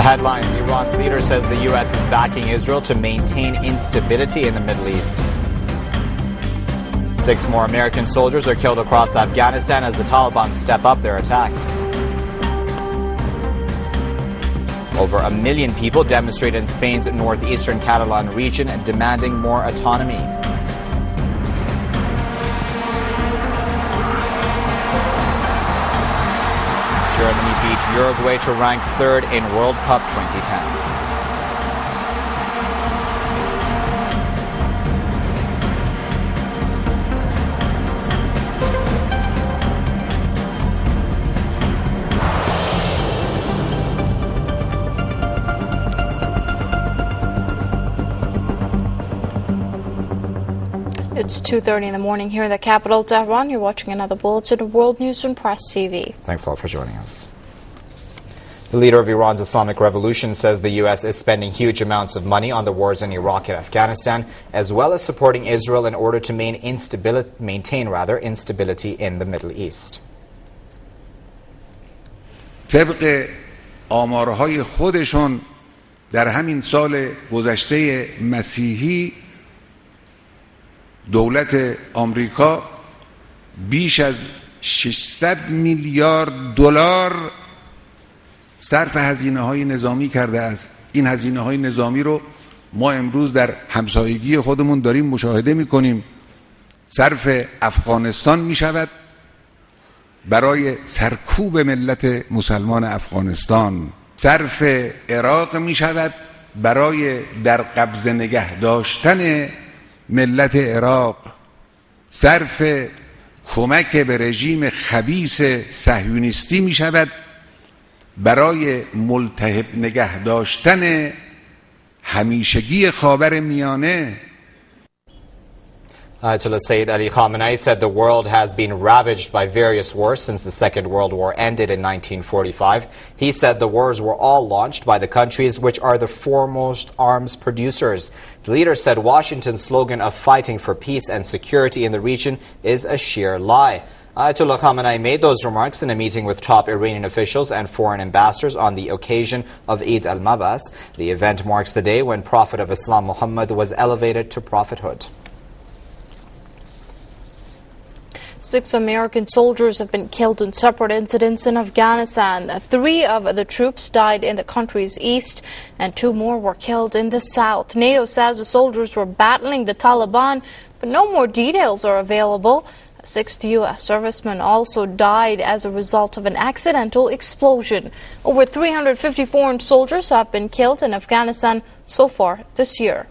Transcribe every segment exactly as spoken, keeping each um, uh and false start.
The headlines: Iran's leader says the U S is backing Israel to maintain instability in the Middle East. Six more American soldiers are killed across Afghanistan as the Taliban step up their attacks. Over a million people demonstrated in Spain's northeastern Catalan region demanding more autonomy. Germany beat Uruguay to rank third in World Cup twenty ten. It's two thirty in the morning here in the capital, Tehran. You're watching another bulletin of World News on Press T V. Thanks all for joining us. The leader of Iran's Islamic Revolution says the U S is spending huge amounts of money on the wars in Iraq and Afghanistan, as well as supporting Israel in order to maintain instability, maintain rather, instability in the Middle East. طبق آمارهای خودشون در همین سال گذشته مسیحی دولت آمریکا بیش از ششصد میلیارد دلار صرف هزینه‌های نظامی کرده است. این هزینه‌های نظامی رو ما امروز در همسایگی خودمون داریم مشاهده می‌کنیم. صرف افغانستان می‌شود برای سرکوب ملت مسلمان افغانستان. صرف عراق می‌شود برای در قبضه نگه داشتن ملت عراق. صرف کمک به رژیم خبیث صهیونیستی می شود برای ملتهب نگه داشتن همیشگی خاورمیانه. Ayatollah Sayyid Ali Khamenei said the world has been ravaged by various wars since the Second World War ended in nineteen forty-five. He said the wars were all launched by the countries which are the foremost arms producers. The leader said Washington's slogan of fighting for peace and security in the region is a sheer lie. Ayatollah Khamenei made those remarks in a meeting with top Iranian officials and foreign ambassadors on the occasion of Eid al-Mabas. The event marks the day when Prophet of Islam Muhammad was elevated to prophethood. Six American soldiers have been killed in separate incidents in Afghanistan. Three of the troops died in the country's east and two more were killed in the south. NATO says the soldiers were battling the Taliban, but no more details are available. A sixth U S serviceman also died as a result of an accidental explosion. Over three hundred fifty foreign soldiers have been killed in Afghanistan so far this year.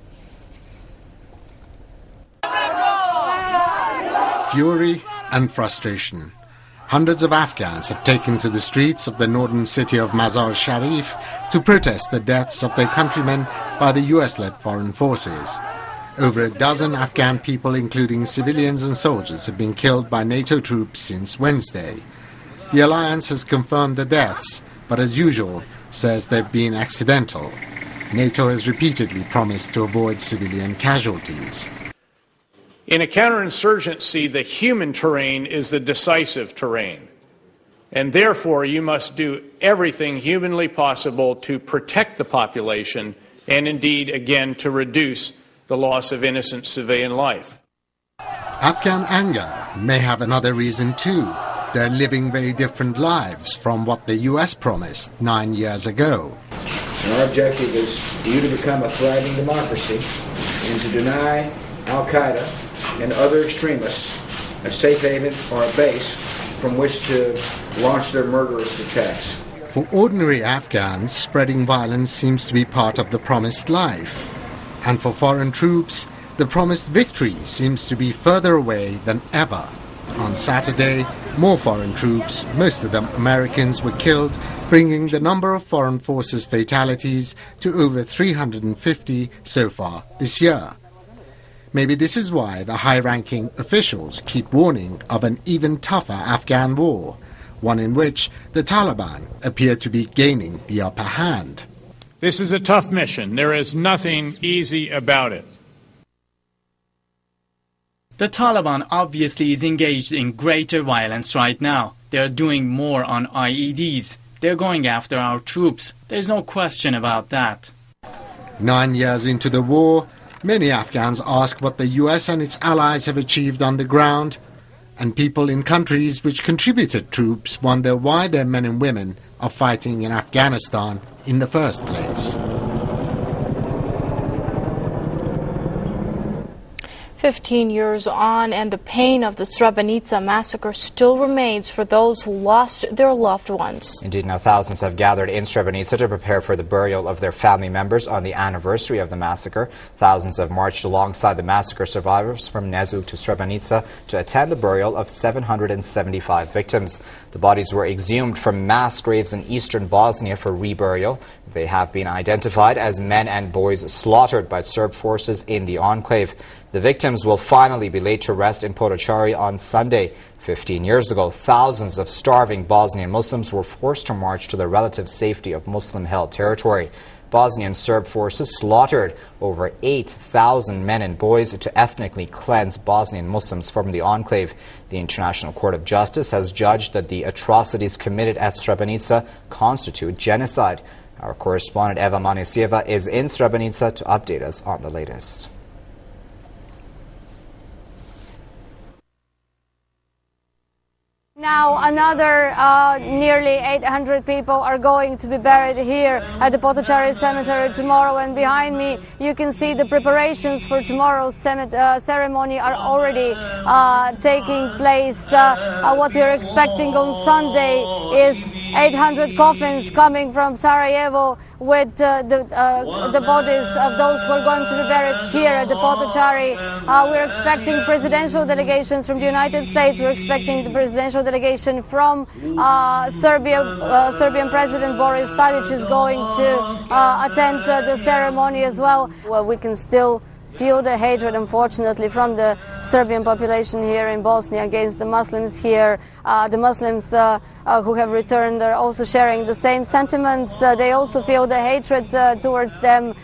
Fury and frustration. Hundreds of Afghans have taken to the streets of the northern city of Mazar Sharif to protest the deaths of their countrymen by the U S-led foreign forces. Over a dozen Afghan people, including civilians and soldiers, have been killed by NATO troops since Wednesday. The alliance has confirmed the deaths, but as usual, says they've been accidental. NATO has repeatedly promised to avoid civilian casualties. In a counterinsurgency, the human terrain is the decisive terrain. And therefore, you must do everything humanly possible to protect the population and indeed, again, to reduce the loss of innocent civilian life. Afghan anger may have another reason too. They're living very different lives from what the U S promised nine years ago. And our objective is for you to become a thriving democracy and to deny Al-Qaeda and other extremists a safe haven or a base from which to launch their murderous attacks. For ordinary Afghans, spreading violence seems to be part of the promised life. And for foreign troops, the promised victory seems to be further away than ever. On Saturday, more foreign troops, most of them Americans, were killed, bringing the number of foreign forces fatalities to over three hundred fifty so far this year. Maybe this is why the high-ranking officials keep warning of an even tougher Afghan war, one in which the Taliban appear to be gaining the upper hand. This is a tough mission. There is nothing easy about it. The Taliban obviously is engaged in greater violence right now. They are doing more on I E Ds. they're going after our troops. There's no question about that. Nine years into the war, many Afghans ask what the U S and its allies have achieved on the ground, and people in countries which contributed troops wonder why their men and women are fighting in Afghanistan in the first place. Fifteen years on, and the pain of the Srebrenica massacre still remains for those who lost their loved ones. Indeed, now thousands have gathered in Srebrenica to prepare for the burial of their family members on the anniversary of the massacre. Thousands have marched alongside the massacre survivors from Nezu to Srebrenica to attend the burial of seven hundred seventy-five victims. The bodies were exhumed from mass graves in eastern Bosnia for reburial. They have been identified as men and boys slaughtered by Serb forces in the enclave. The victims will finally be laid to rest in Potocari on Sunday. Fifteen years ago, thousands of starving Bosnian Muslims were forced to march to the relative safety of Muslim-held territory. Bosnian Serb forces slaughtered over eight thousand men and boys to ethnically cleanse Bosnian Muslims from the enclave. The International Court of Justice has judged that the atrocities committed at Srebrenica constitute genocide. Our correspondent Eva Manisieva is in Srebrenica to update us on the latest. Now another uh, nearly eight hundred people are going to be buried here at the Potocari Cemetery tomorrow, and behind me you can see the preparations for tomorrow's uh, ceremony are already uh, taking place. Uh, uh, what we are expecting on Sunday is eight hundred coffins coming from Sarajevo with uh, the, uh, the bodies of those who are going to be buried here at the Potocari. Uh, we're expecting presidential delegations from the United States. We're expecting the presidential delegation from uh, Serbia. Uh, Serbian President Boris Tadic is going to uh, attend uh, the ceremony as well. Well, we can still feel the hatred, unfortunately, from the Serbian population here in Bosnia against the Muslims here. Uh, the Muslims uh, uh, who have returned are also sharing the same sentiments. Uh, they also feel the hatred uh, towards them.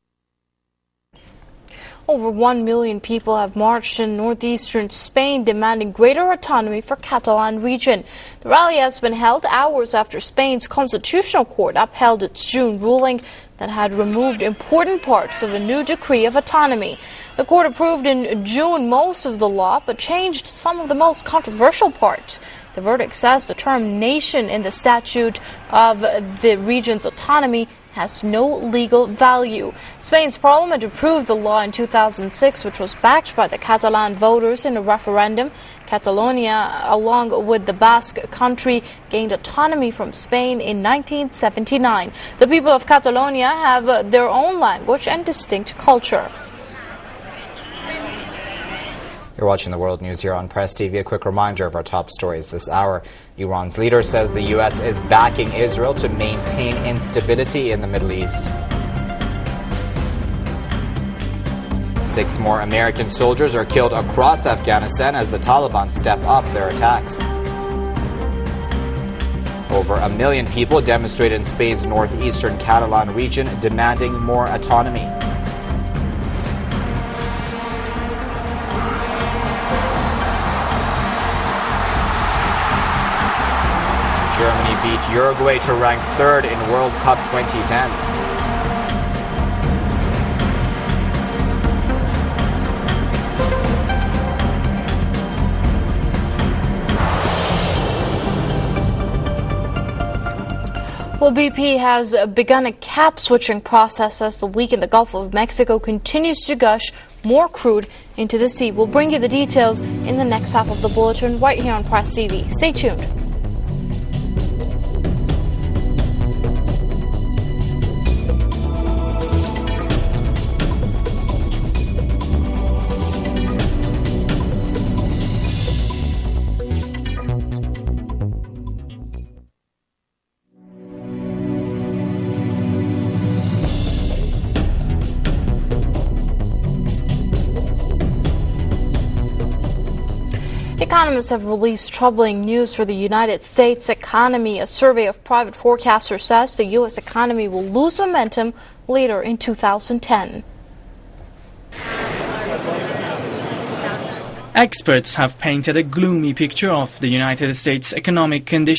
Over one million people have marched in northeastern Spain demanding greater autonomy for Catalan region. The rally has been held hours after Spain's constitutional court upheld its June ruling that had removed important parts of a new decree of autonomy. The court approved in June most of the law, but changed some of the most controversial parts. The verdict says the term nation in the statute of the region's autonomy has no legal value. Spain's parliament approved the law in two thousand six, which was backed by the Catalan voters in a referendum. Catalonia, along with the Basque country, gained autonomy from Spain in nineteen seventy-nine. The people of Catalonia have their own language and distinct culture. You're watching the World News here on Press T V. A quick reminder of our top stories this hour. Iran's leader says the U S is backing Israel to maintain instability in the Middle East. Six more American soldiers are killed across Afghanistan as the Taliban step up their attacks. Over a million people demonstrated in Spain's northeastern Catalan region demanding more autonomy. Germany beat Uruguay to rank third in World Cup twenty ten. Well, B P has begun a cap switching process as the leak in the Gulf of Mexico continues to gush more crude into the sea. We'll bring you the details in the next half of the bulletin right here on Press T V. Stay tuned. Economists have released troubling news for the United States economy. A survey of private forecasters says the U S economy will lose momentum later in two thousand ten. Experts have painted a gloomy picture of the United States economic condition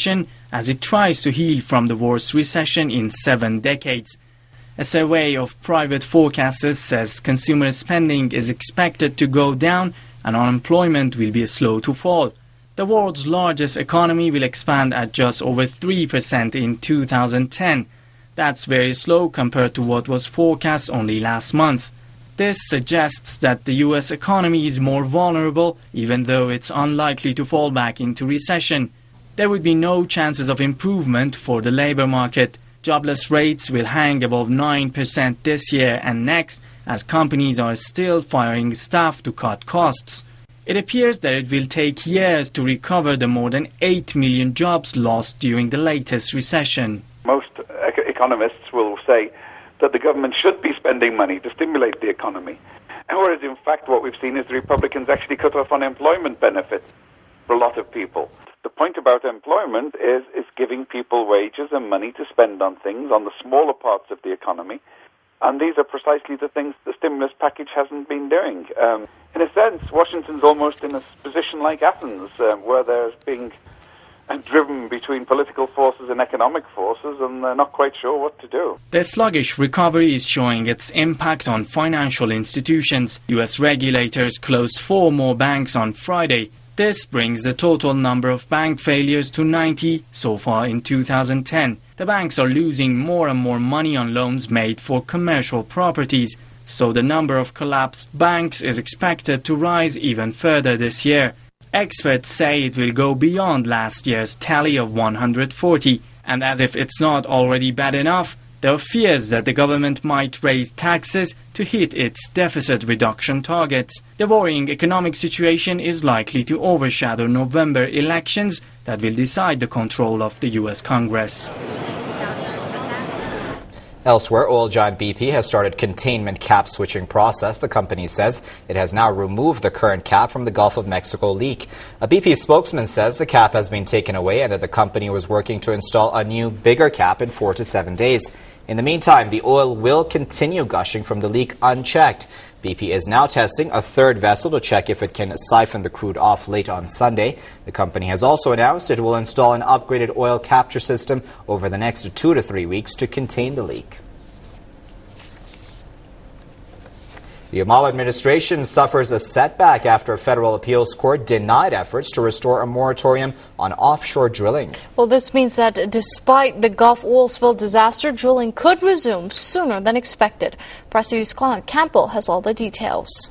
as it tries to heal from the worst recession in seven decades. A survey of private forecasters says consumer spending is expected to go down and unemployment will be slow to fall. The world's largest economy will expand at just over three percent in two thousand ten. That's very slow compared to what was forecast only last month. This suggests that the U S economy is more vulnerable, even though it's unlikely to fall back into recession. There would be no chances of improvement for the labor market. Jobless rates will hang above nine percent this year and next, as companies are still firing staff to cut costs. It appears that it will take years to recover the more than eight million jobs lost during the latest recession. Most economists will say that the government should be spending money to stimulate the economy. Whereas in fact what we've seen is the Republicans actually cut off unemployment benefits for a lot of people. The point about employment is, is giving people wages and money to spend on things, on the smaller parts of the economy. And these are precisely the things the stimulus package hasn't been doing. Um, in a sense, Washington's almost in a position like Athens, um, where there's being and driven between political forces and economic forces, and they're not quite sure what to do. The sluggish recovery is showing its impact on financial institutions. U S regulators closed four more banks on Friday. This brings the total number of bank failures to ninety so far in two thousand ten. The banks are losing more and more money on loans made for commercial properties, so the number of collapsed banks is expected to rise even further this year. Experts say it will go beyond last year's tally of one hundred forty, and as if it's not already bad enough, there are fears that the government might raise taxes to hit its deficit reduction targets. The worrying economic situation is likely to overshadow November elections that will decide the control of the U S Congress. Elsewhere, oil giant B P has started containment cap switching process. The company says it has now removed the current cap from the Gulf of Mexico leak. A B P spokesman says the cap has been taken away and that the company was working to install a new, bigger cap in four to seven days. In the meantime, the oil will continue gushing from the leak unchecked. B P is now testing a third vessel to check if it can siphon the crude off late on Sunday. The company has also announced it will install an upgraded oil capture system over the next two to three weeks to contain the leak. The Obama administration suffers a setback after a federal appeals court denied efforts to restore a moratorium on offshore drilling. Well, this means that despite the Gulf oil spill disaster, drilling could resume sooner than expected. Press T V's Colin Campbell has all the details.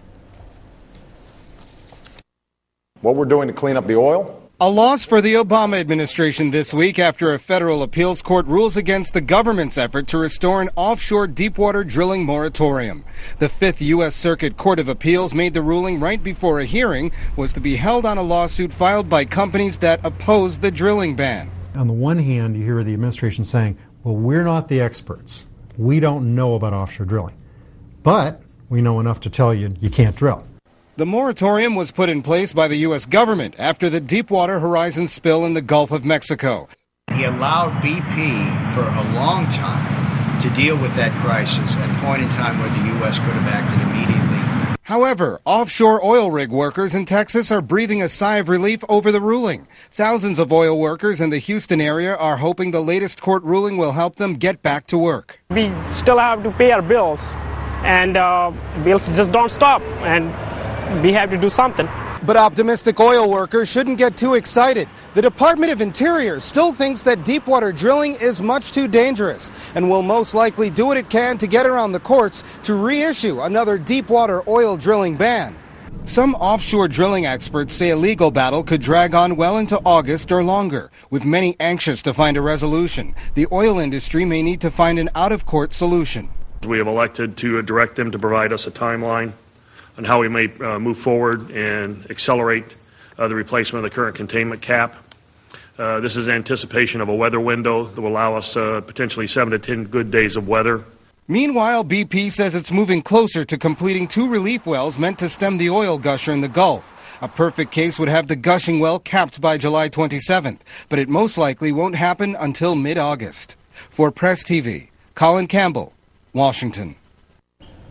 What we're doing to clean up the oil? A loss for the Obama administration this week after a federal appeals court rules against the government's effort to restore an offshore deepwater drilling moratorium. The Fifth U S Circuit Court of Appeals made the ruling right before a hearing was to be held on a lawsuit filed by companies that oppose the drilling ban. On the one hand, you hear the administration saying, well, we're not the experts. We don't know about offshore drilling. But we know enough to tell you you can't drill. The moratorium was put in place by the U S government after the Deepwater Horizon spill in the Gulf of Mexico. He allowed B P for a long time to deal with that crisis at a point in time where the U S could have acted immediately. However, offshore oil rig workers in Texas are breathing a sigh of relief over the ruling. Thousands of oil workers in the Houston area are hoping the latest court ruling will help them get back to work. We still have to pay our bills, and uh, bills just don't stop, and we have to do something. But optimistic oil workers shouldn't get too excited. The Department of Interior still thinks that deepwater drilling is much too dangerous and will most likely do what it can to get around the courts to reissue another deepwater oil drilling ban. Some offshore drilling experts say a legal battle could drag on well into August or longer, with many anxious to find a resolution. The oil industry may need to find an out-of-court solution. We have elected to direct them to provide us a timeline on how we may uh, move forward and accelerate uh, the replacement of the current containment cap. Uh, this is anticipation of a weather window that will allow us uh, potentially seven to ten good days of weather. Meanwhile, B P says it's moving closer to completing two relief wells meant to stem the oil gusher in the Gulf. A perfect case would have the gushing well capped by July twenty-seventh, but it most likely won't happen until mid-August. For Press T V, Colin Campbell, Washington.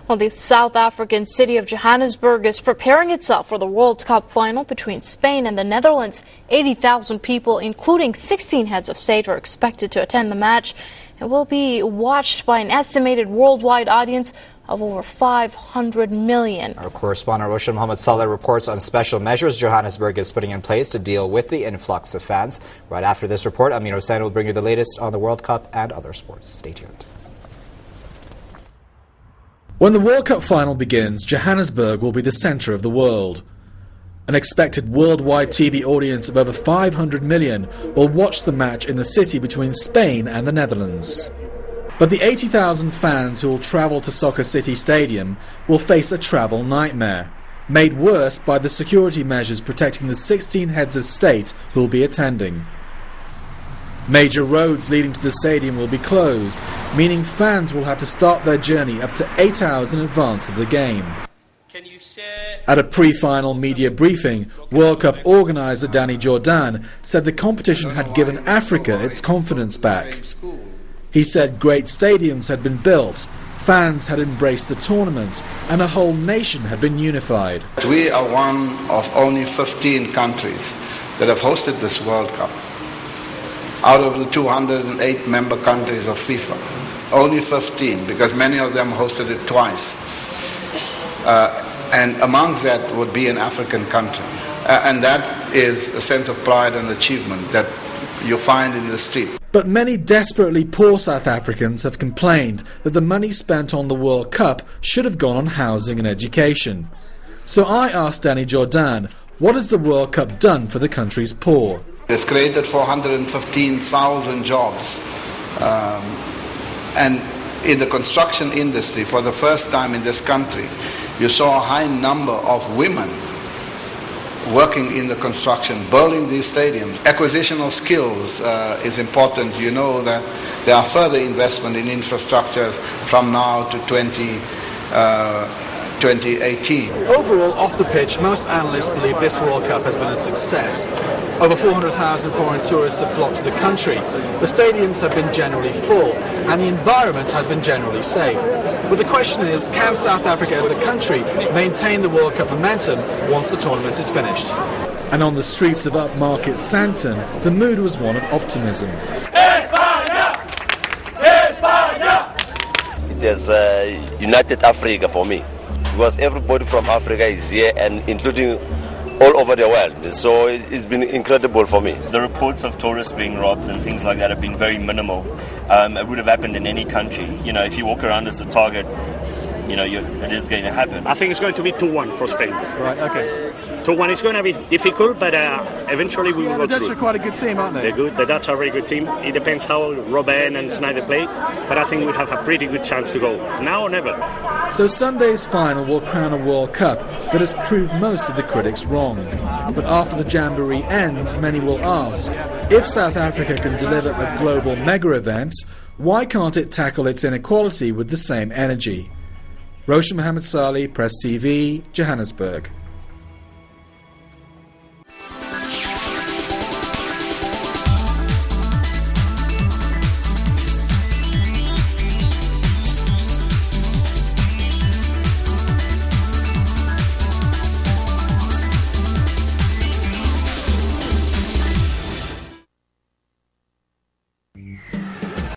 Well, the South African city of Johannesburg is preparing itself for the World Cup final between Spain and the Netherlands. eighty thousand people, including sixteen heads of state, are expected to attend the match. It will be watched by an estimated worldwide audience of over five hundred million. Our correspondent Roshan Mohammed Saleh reports on special measures Johannesburg is putting in place to deal with the influx of fans. Right after this report, Amin Hussain will bring you the latest on the World Cup and other sports. Stay tuned. When the World Cup final begins, Johannesburg will be the centre of the world. An expected worldwide T V audience of over five hundred million will watch the match in the city between Spain and the Netherlands. But the eighty thousand fans who will travel to Soccer City Stadium will face a travel nightmare, made worse by the security measures protecting the sixteen heads of state who will be attending. Major roads leading to the stadium will be closed, meaning fans will have to start their journey up to eight hours in advance of the game. At a pre-final media briefing, World Cup organiser Danny Jordan said the competition had given Africa its confidence back. He said great stadiums had been built, fans had embraced the tournament, and a whole nation had been unified. We are one of only fifteen countries that have hosted this World Cup. Out of the two hundred eight member countries of FIFA, only fifteen, because many of them hosted it twice. Uh, and amongst that would be an African country. Uh, and that is a sense of pride and achievement that you find in the street. But many desperately poor South Africans have complained that the money spent on the World Cup should have gone on housing and education. So I asked Danny Jordan, what has the World Cup done for the country's poor? It's created four hundred fifteen thousand jobs. Um, and in the construction industry, for the first time in this country, you saw a high number of women working in the construction, building these stadiums. Acquisition of skills uh, is important. You know that there are further investment in infrastructure from now to twenty eighteen. Overall, off the pitch, most analysts believe this World Cup has been a success. Over four hundred thousand foreign tourists have flocked to the country. The stadiums have been generally full, and the environment has been generally safe. But the question is, can South Africa as a country maintain the World Cup momentum once the tournament is finished? And on the streets of upmarket Sandton, the mood was one of optimism. It is uh, United Africa for me, because everybody from Africa is here, and including all over the world. So it's been incredible for me. The reports of tourists being robbed and things like that have been very minimal. Um, it would have happened in any country. You know, if you walk around as a target, you know, you're, it is going to happen. I think it's going to be two one for Spain. Right, okay. two one is going to be difficult, but uh, eventually we yeah, will the go Dutch through. are quite a good team, aren't they? They're good. The Dutch are a very good team. It depends how Robben and Sneijder play, but I think we have a pretty good chance to go. Now or never. So Sunday's final will crown a World Cup that has proved most of the critics wrong. But after the Jamboree ends, many will ask, if South Africa can deliver a global mega event, why can't it tackle its inequality with the same energy? Roshan Mohammed Saleh, Press T V, Johannesburg.